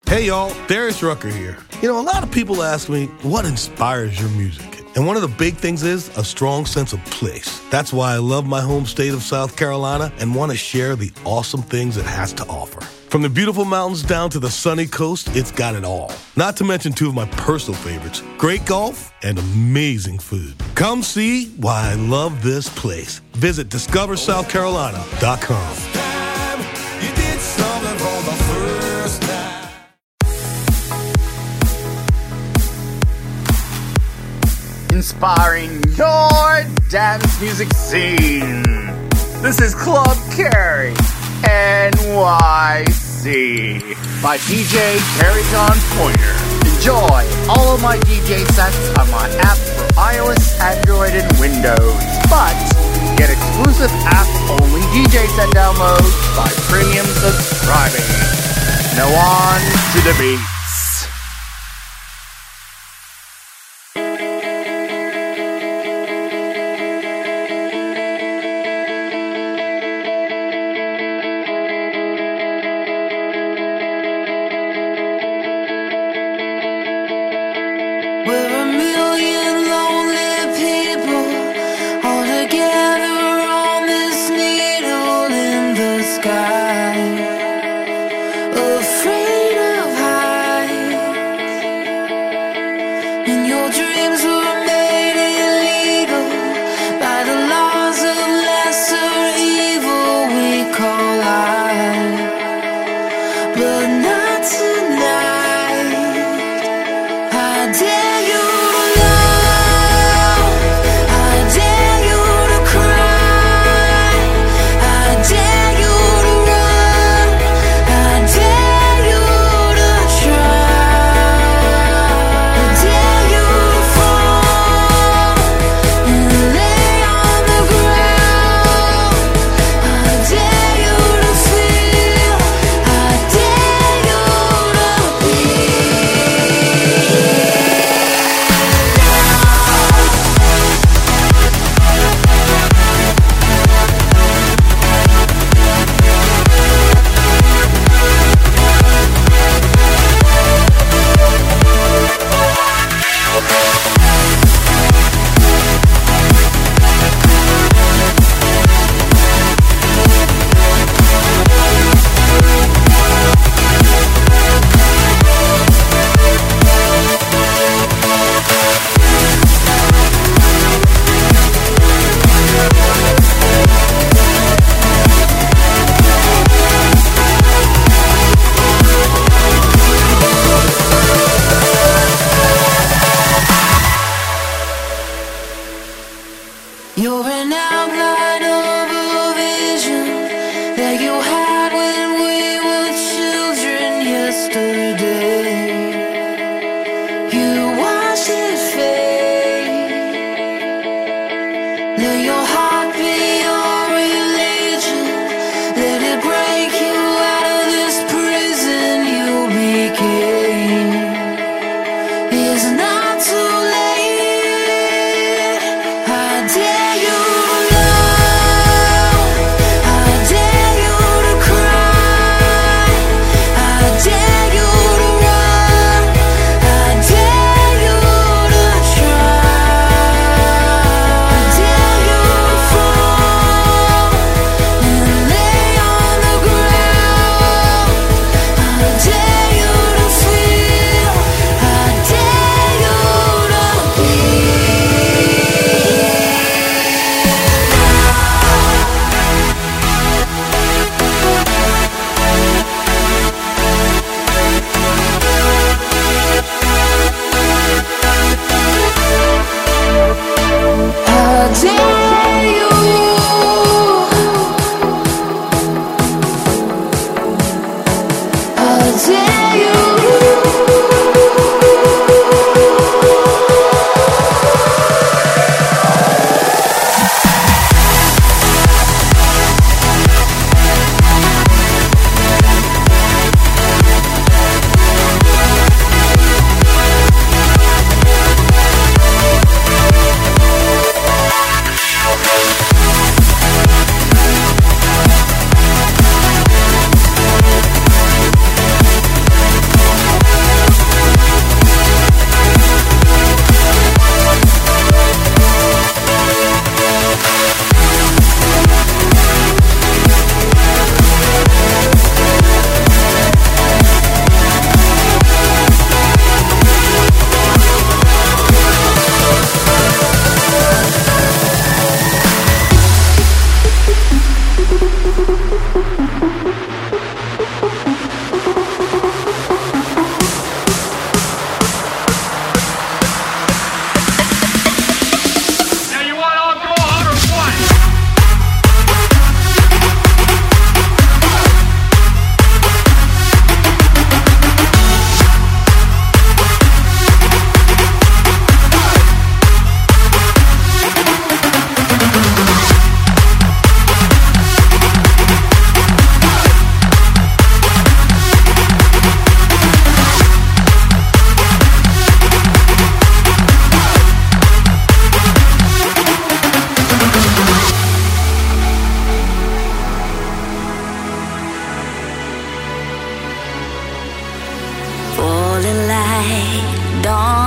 Hey y'all, Darius Rucker here. You know, a lot of people ask me, what inspires your music? And one of the big things is a strong sense of place. That's why I love my home state of South Carolina and want to share the awesome things it has to offer. From the beautiful mountains down to the sunny coast, it's got it all. Not to mention two of my personal favorites, great golf and amazing food. Come see why I love this place. Visit discoversouthcarolina.com. Inspiring your dance music scene. This is Club Carry NYC by DJ Carry John Pointer. Enjoy all of my DJ sets on my app for iOS, Android, and Windows. But get exclusive app-only DJ set downloads by premium subscribing. Now on to the beat. Afraid of high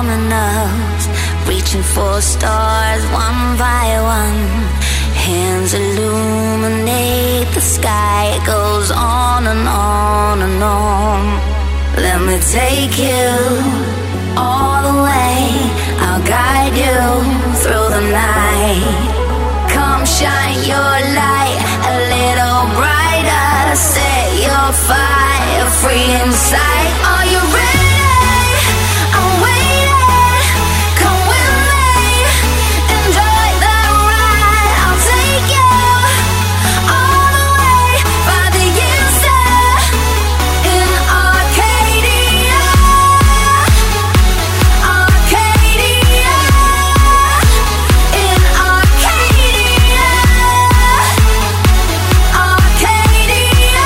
dominoes, reaching for stars one by one. Hands illuminate the sky. It goes on and on and on. Let me take you all the way. I'll guide you through the night. Come shine your light a little brighter. Set your fire free inside. Are you ready? I'm waiting. Come with me. Enjoy the ride. I'll take you all the way by the inside in Arcadia. Arcadia. In Arcadia. Arcadia.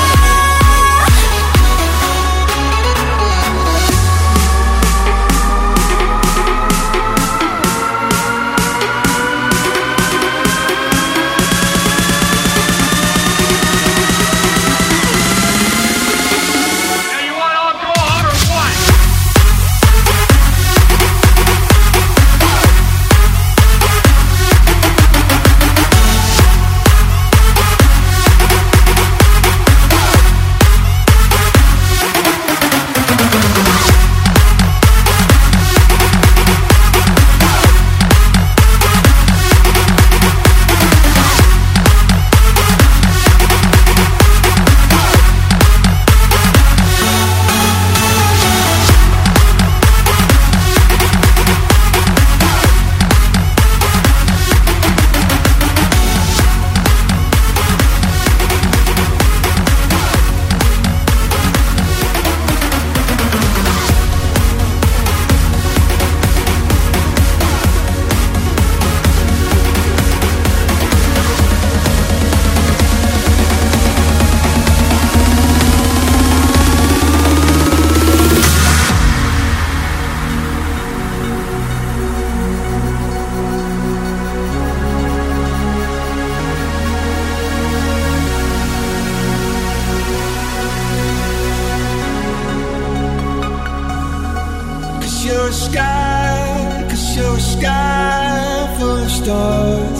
You're a sky full of stars.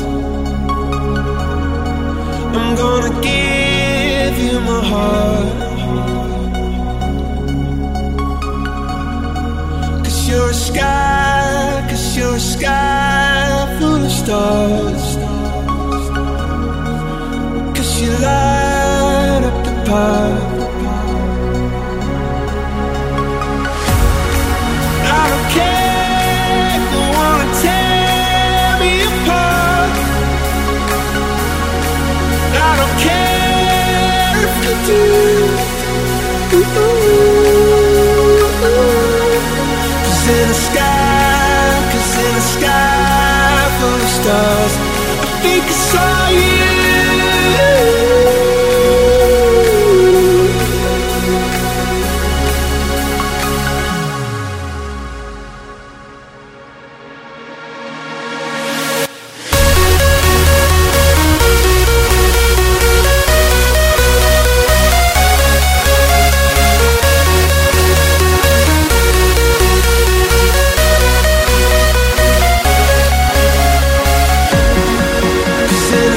I'm gonna give you my heart. 'Cause you're a sky full of stars. 'Cause you light up the path. I don't care if you wanna tear me apart. I don't care if you do. 'Cause in the sky full of stars, I think I saw you. In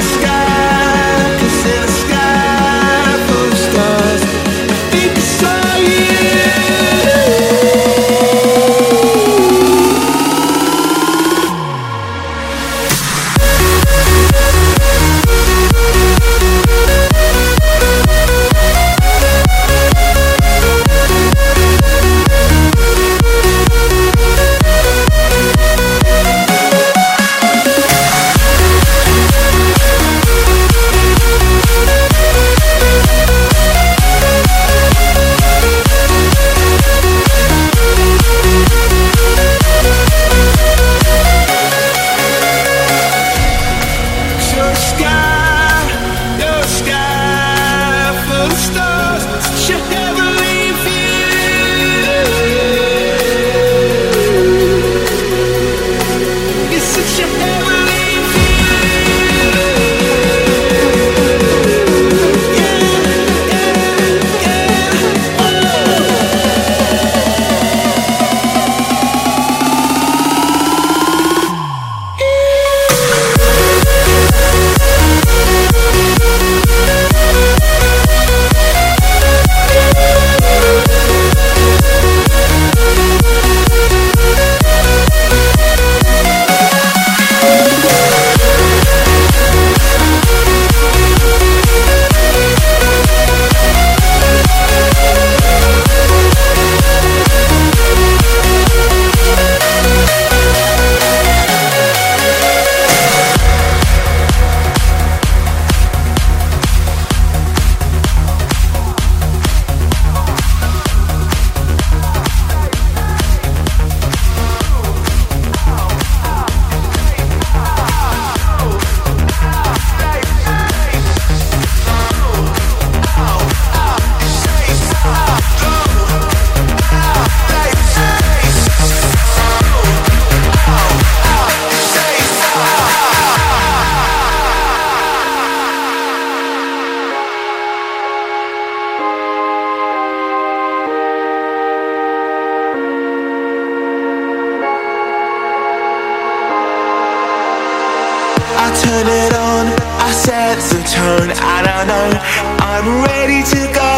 I set the tone and I know I'm ready to go.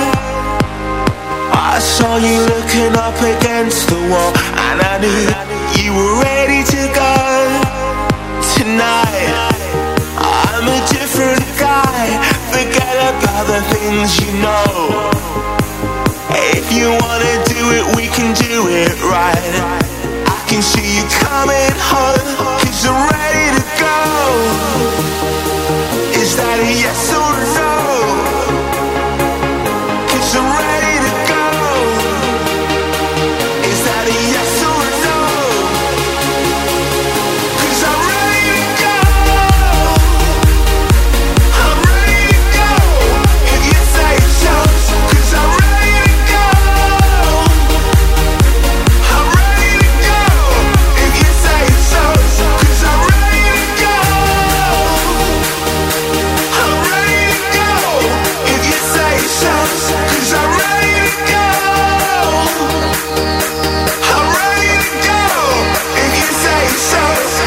I saw you looking up against the wall and I knew you were ready to go. Tonight I'm a different guy. Forget about the things you know. If you wanna do it, we can do it right. I can see you coming home, 'cause you're ready to go. Is that a yes or a no? 'Cause you're ready to go. Is that a yes or a no? 'Cause I'm ready to go. I'm ready to go. If you say so, 'cause I'm ready to go. I'm ready to go. If you say so, 'cause I'm ready to go. I'm ready to go. If you say so, 'cause I'm ready to go. I'm ready to go. If you say so.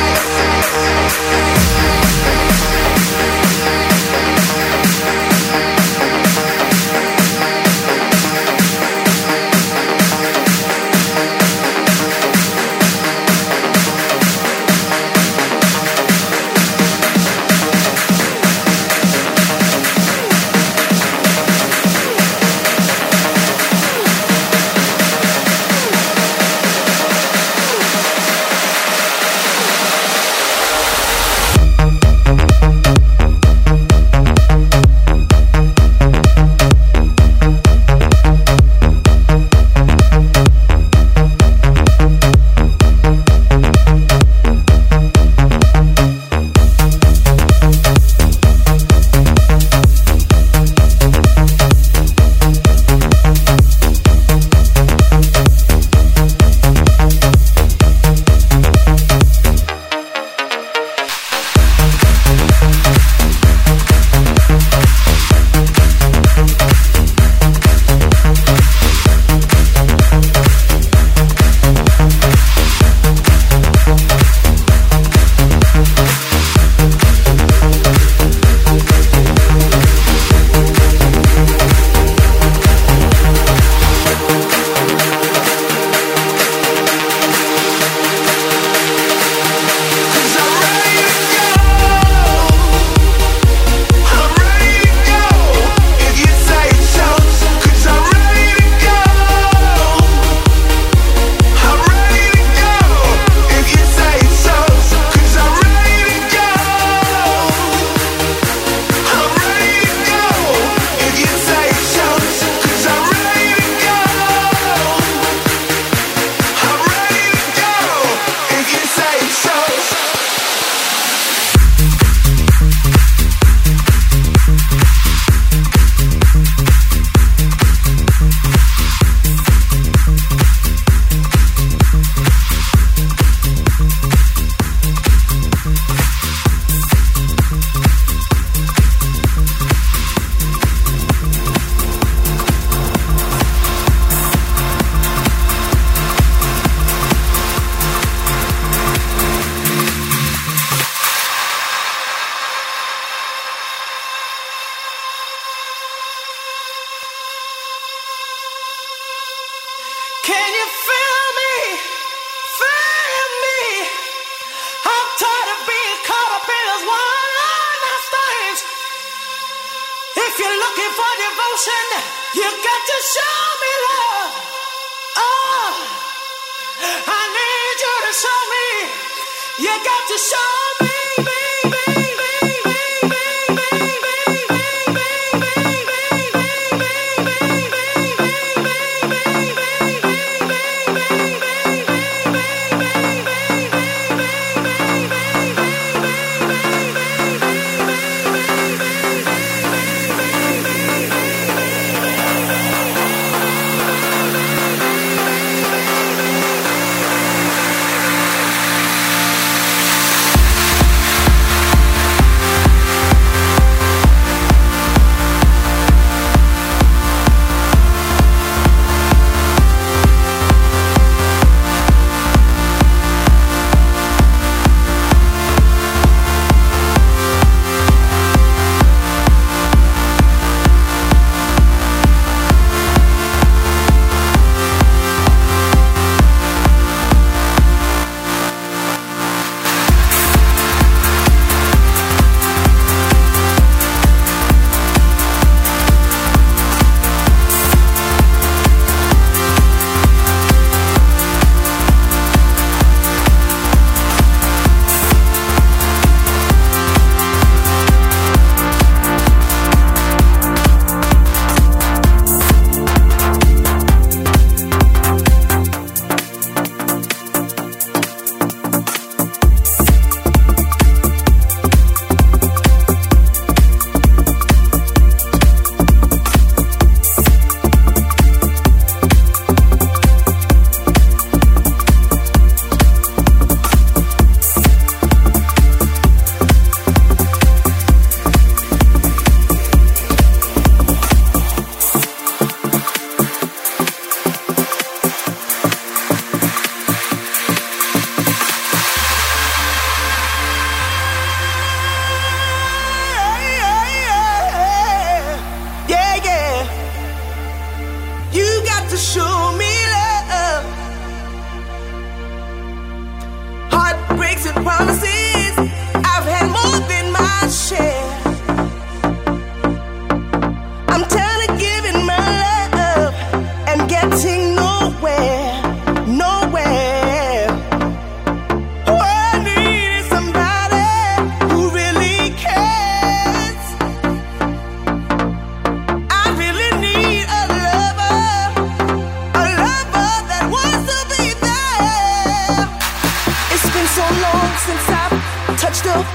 Can you feel me? Feel me? I'm tired of being caught up in this one night stands. If you're looking for devotion, you got to show me love. Oh, I need you to show me. You got to show me,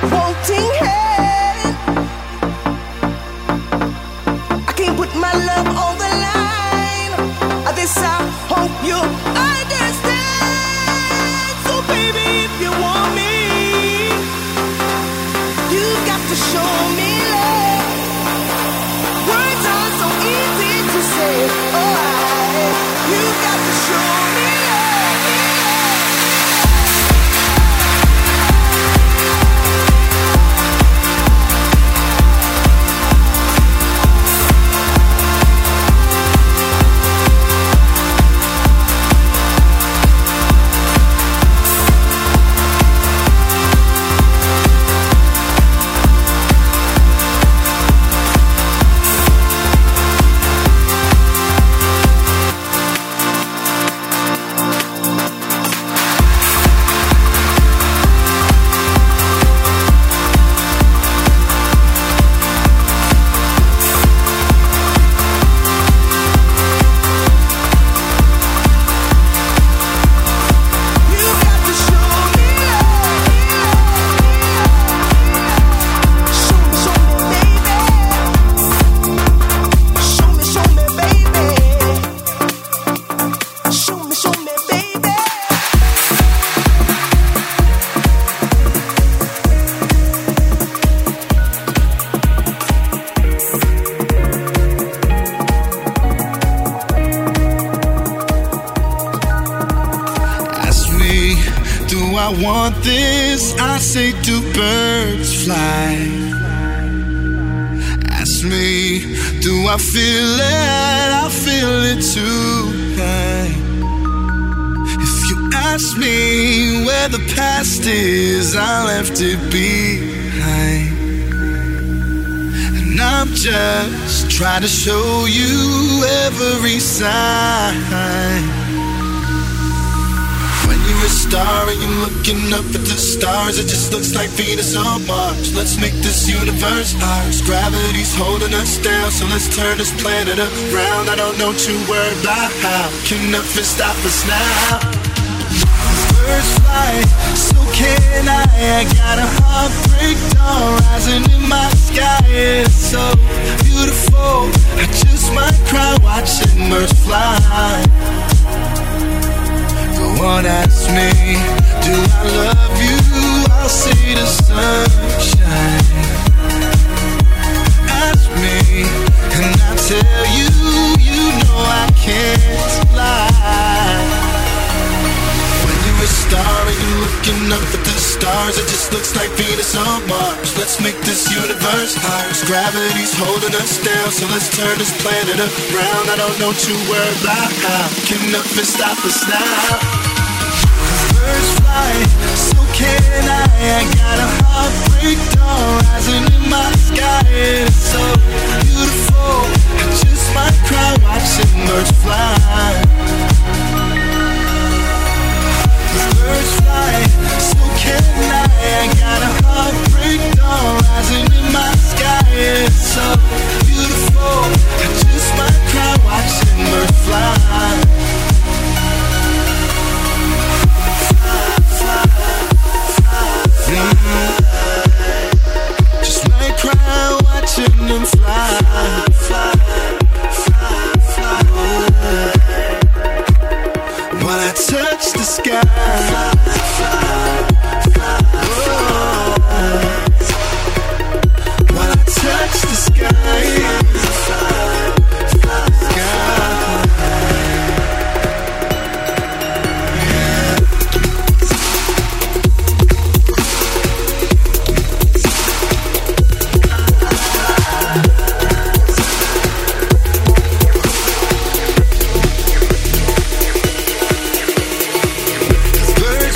wanting hand. I can't put my love on the line. This I hope you understand. So baby, if you want me, you got to show me love. Words are so easy to say. Oh, you got to show me love. Want this, I say, do birds fly? Ask me, do I feel it? I feel it too. If you ask me where the past is, I left it behind. And I'm just trying to show you every sign. You're a star and you're looking up at the stars. It just looks like Venus on Mars. Let's make this universe ours. Gravity's holding us down, so let's turn this planet around. I don't know too worried about how. Can nothing stop us now? Birds fly, so can I. I got a heartbreak dawn rising in my sky. It's so beautiful, I just might cry watching birds fly. Go on, ask me, do I love you? I'll see the sunshine. Ask me, and I'll tell you, you know I can't lie. When you're a star and you're looking up at the stars, it just looks like Venus on Mars. Let's make this universe ours. Gravity's holding us down, so let's turn this planet around. I don't know too worried about how. Can nothing stop us now? Birds fly, so can I. I got a heartbreak dawn rising in my sky. It's so beautiful, I just might cry watching birds fly. Birds fly, so can I. I got a heartbreak dawn rising in my sky. It's so beautiful, I just might cry watching birds fly. Just might cry watching them fly. When I touch the sky, when I touch the sky. Birds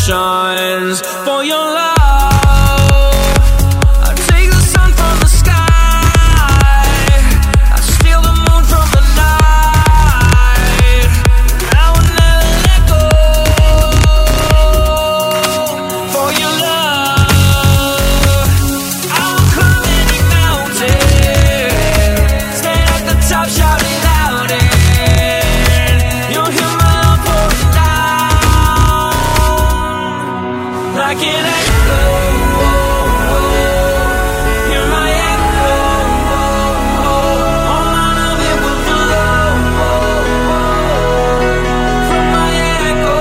oceans for your love. I take the sun from the sky, I steal the moon from the night. I will never let go for your love. I will climb any mountain, stand at the top, shout it out, and you'll hear my love pouring down like an echo. Hear my echo. All mine of it will flow from my echo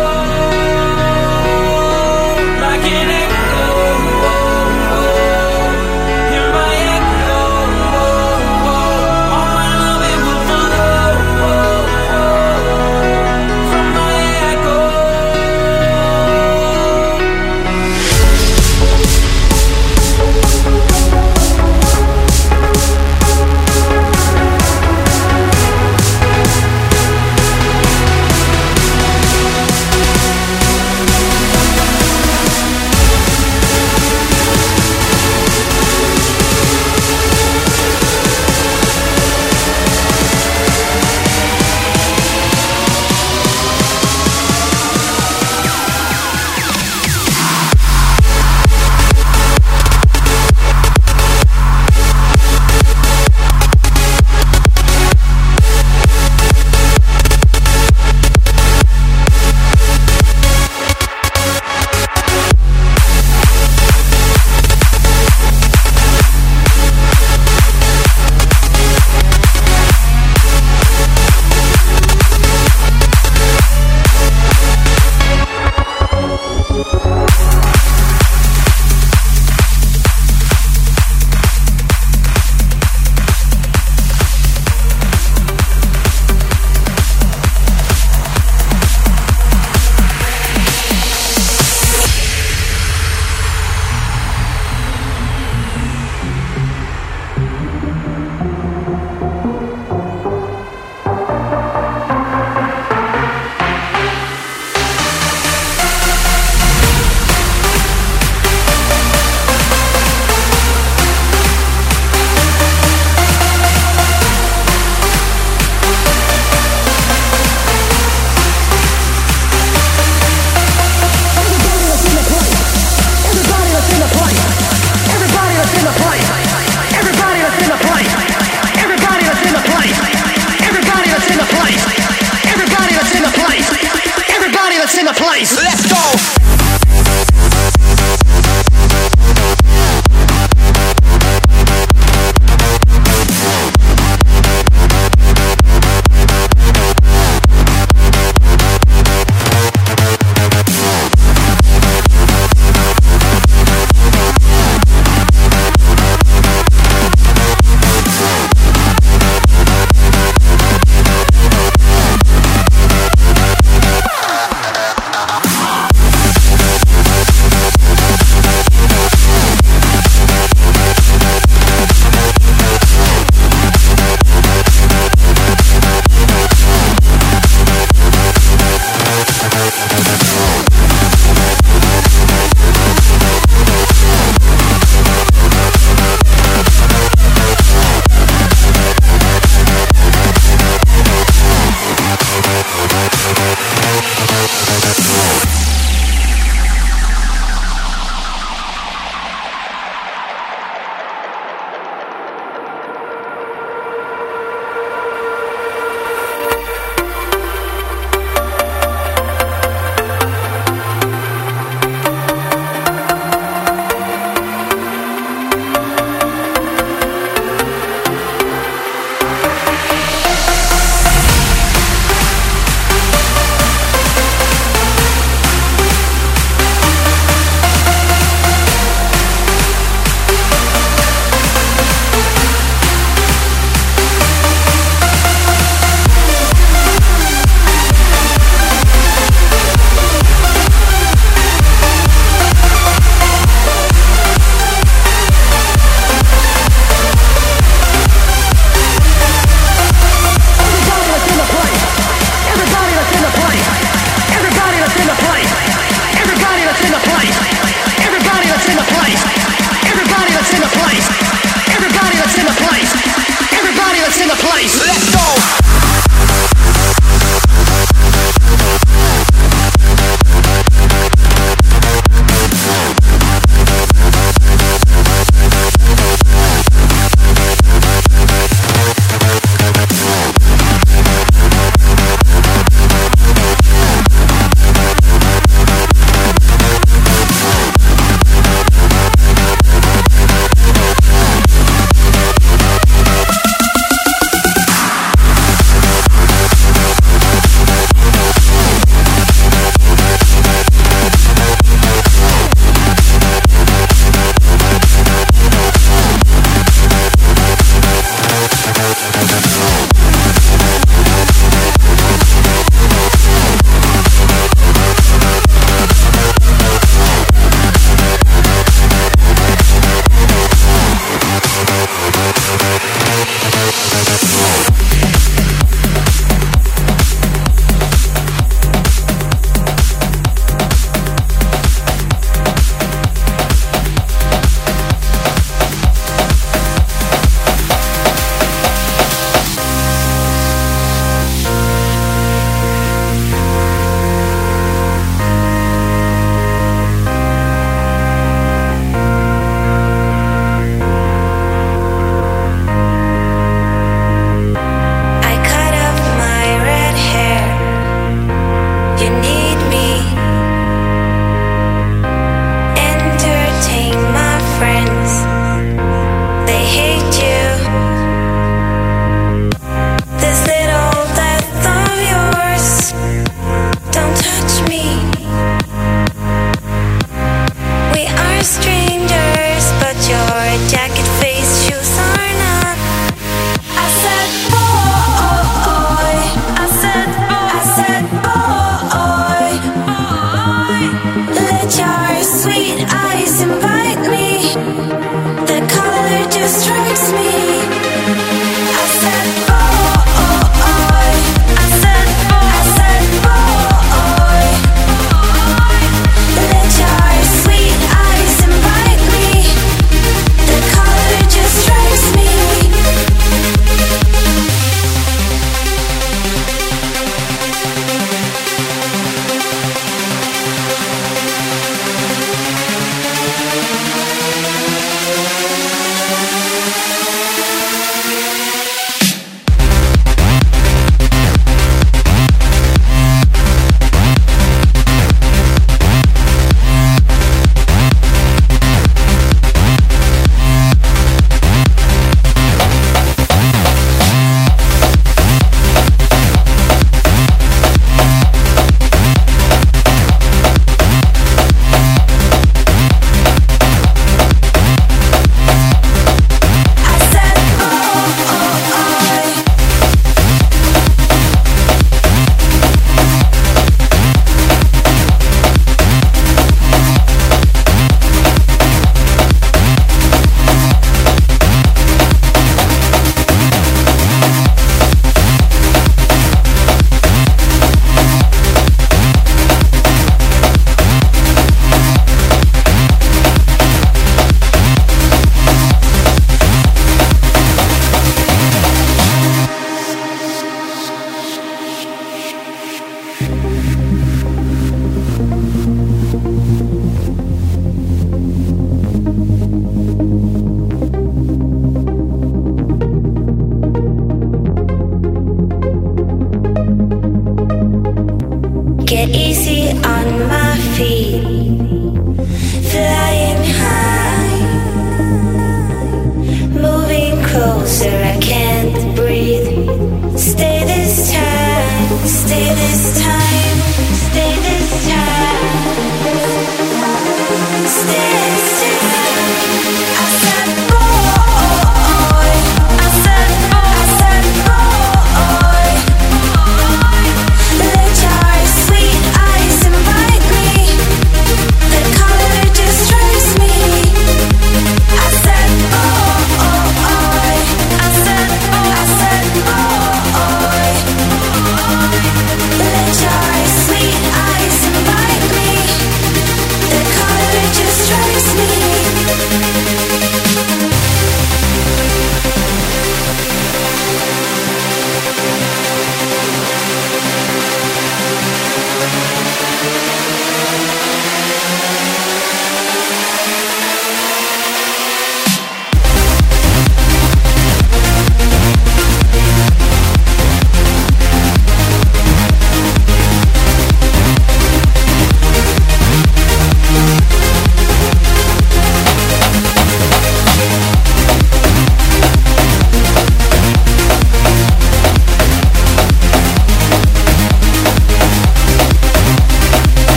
like an echo. Hear my echo. All mine of it will flow from my echo.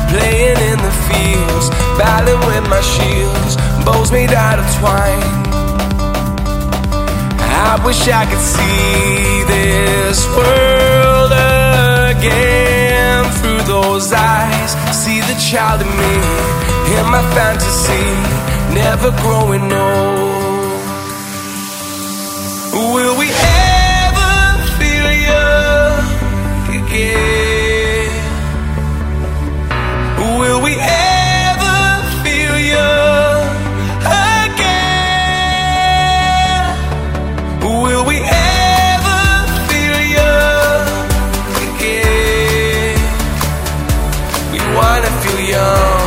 playing in the fields, battling with my shields, bows made out of twine. I wish I could see this world again through those eyes. See the child in me, in my fantasy, never growing old. Will we ever feel young again? Will we ever feel young again? Will we ever feel young again? We wanna feel young.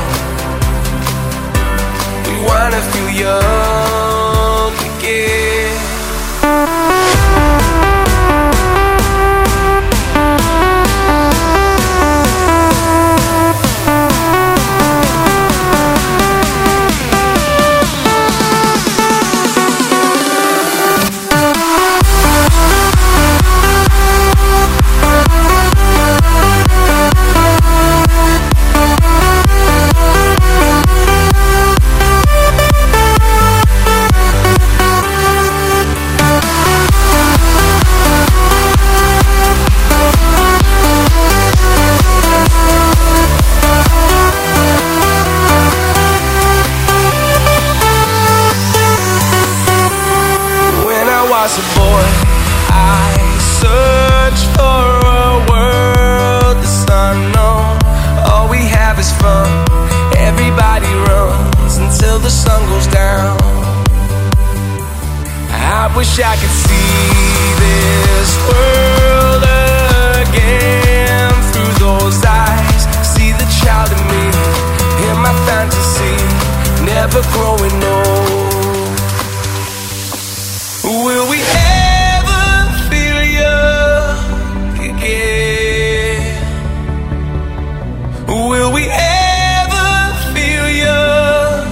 We wanna feel young again. Was a boy, I searched for a world that's unknown. All we have is fun. Everybody runs until the sun goes down. I wish I could see this world again through those eyes. See the child in me, in my fantasy, never growing old. Will we ever feel young again? Will we ever feel young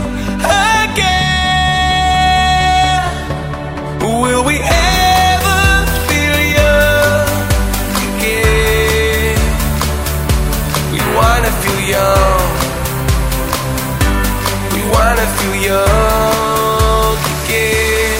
again? Will we ever feel young again? We wanna feel young. We wanna feel young again.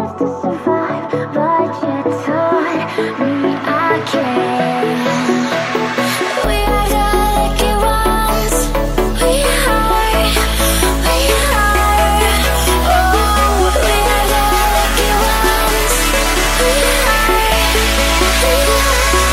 supposed to survive, but you taught me I can. We are the lucky ones. We are. Oh, we are the lucky ones. We are.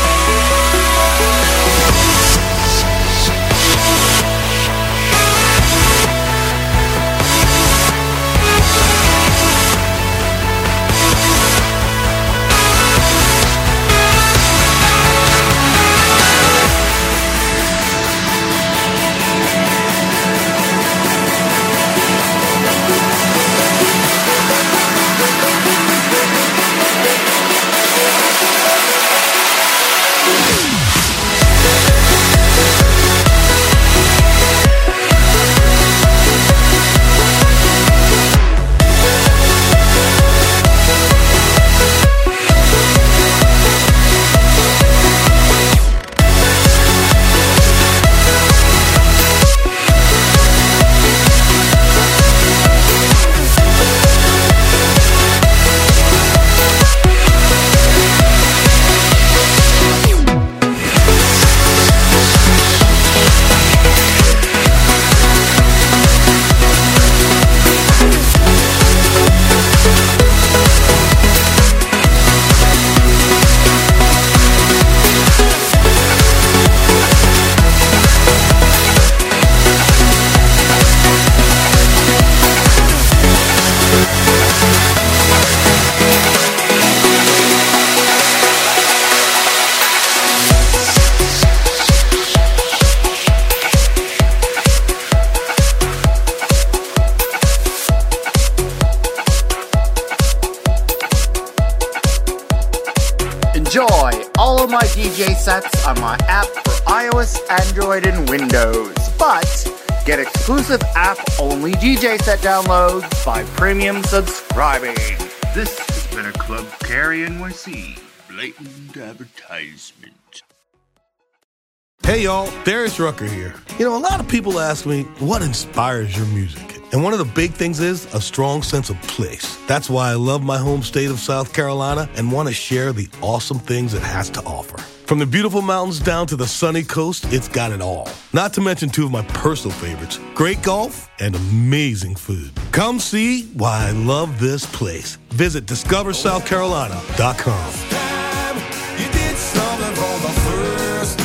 Enjoy all of my DJ sets on my app for iOS, Android, and Windows. But get exclusive app-only DJ set downloads by premium subscribing. This has been a Club Carry NYC blatant advertisement. Hey y'all, Darius Rucker here. You know, a lot of people ask me, what inspires your music? And one of the big things is a strong sense of place. That's why I love my home state of South Carolina and want to share the awesome things it has to offer. From the beautiful mountains down to the sunny coast, it's got it all. Not to mention two of my personal favorites, great golf and amazing food. Come see why I love this place. Visit discoversouthcarolina.com. You did something for the first